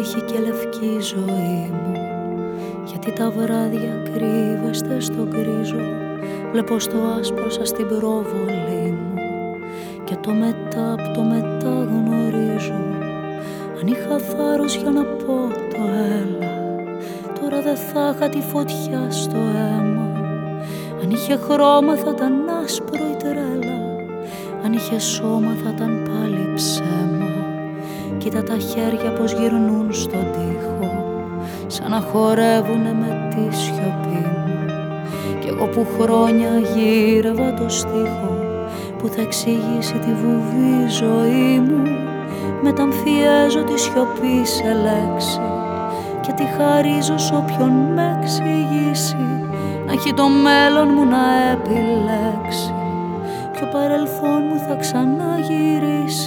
τύχη και λευκή ζωή μου. Γιατί τα βράδια κρύβεστε στο γκρίζο, βλέπω στο άσπρο σας την προβολή μου. Και το μετά απ' το μετά γνωρίζω. Αν είχα θάρρος για να πω το έλα, τώρα δεν θα είχα τη φωτιά στο αίμα. Αν είχε χρώμα θα ήταν άσπρο η τρέλα, αν είχε σώμα θα ήταν πάλι ψέμα. Κοίτα τα χέρια πως γυρνούν στον τοίχο, σαν να χορεύουνε με τη σιωπή μου. Κι εγώ που χρόνια γύρευα το στίχο που θα εξηγήσει τη βουβή ζωή μου, μεταμφιέζω τη σιωπή σε λέξη και τη χαρίζω σ' όποιον με εξηγήσει. Να έχει το μέλλον μου να επιλέξει, ποιο παρελθόν μου θα ξαναγυρίσει.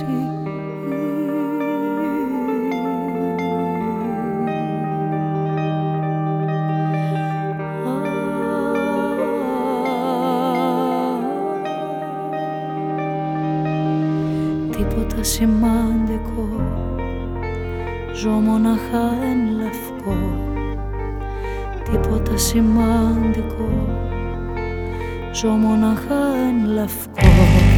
Τίποτα σημαντικό, ζω μοναχά εν λευκό. Τίποτα σημαντικό, ζω μοναχά εν λευκό.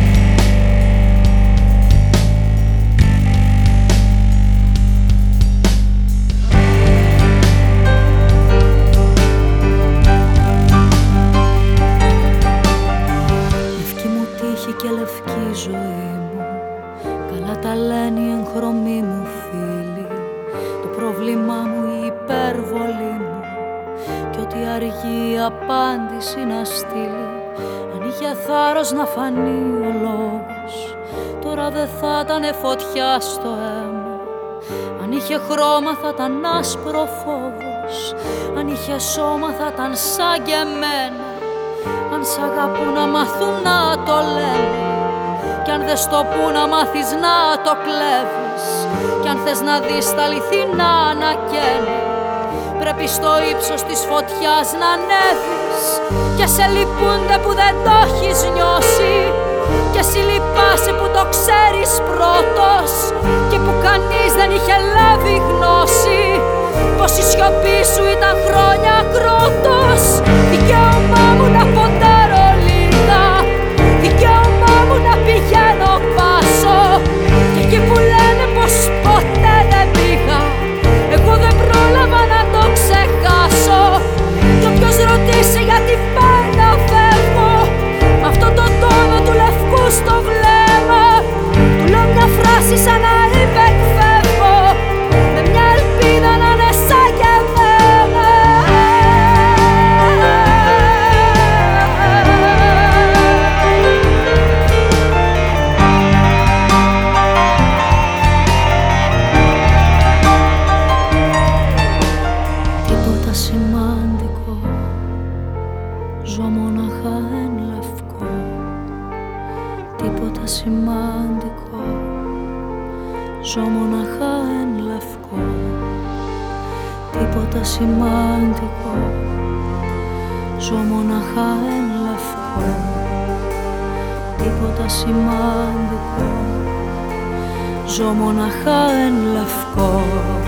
Λευκή μου τύχη και λευκή ζωή μου, καλά τα λένε οι εγχρωμοί μου φίλοι. Το πρόβλημά μου η υπέρβολή μου, κι ότι αργεί η απάντηση να στείλει. Αν είχε θάρρος να φανεί ο λόγος, τώρα δεν θα ήταν φωτιά στο αίμα. Αν είχε χρώμα θα ήταν άσπρο φόβος, αν είχε σώμα θα ήταν σαν και εμένα. Αν σ' αγαπούν να μάθουν να το λένε, κι αν δεν στο πού να μάθεις να το κλέβεις, κι αν θες να δεις τα αληθινά να καίνε, πρέπει στο ύψος της φωτιάς να ανέβεις. Και σε λυπούνται που δεν το έχεις νιώσει, και εσύ λυπάσαι που το ξέρεις πρώτος, και που κανείς δεν είχε λάβει γνώση πως η σιωπή σου ήταν χρόνια κρότος. Δικαίωμά μου να ποντάρω λίγα, δικαίωμά μου να πηγαίνω πάσο, και εκεί που λένε πως ποτέ δεν πήγα, εγώ δεν πρόλαβα να το ξεχάσω. Κι όποιος ρωτήσει γιατί πάει να φεύγω, μ' αυτόν τον τόνο του λευκού στο βλέμμα, του λέω μια φράση σαν να είπε εκφεύγω, με μια ελπίδα να είναι σαν και εμένα. Τίποτα σημαντικό, ζω μοναχά εν λευκό. Τίποτα σημαντικό, ζω μοναχά εν λευκό. Τίποτα σημαντικό, ζω μοναχά εν λευκό. Τίποτα σημαντικό, ζω μοναχά εν λευκό.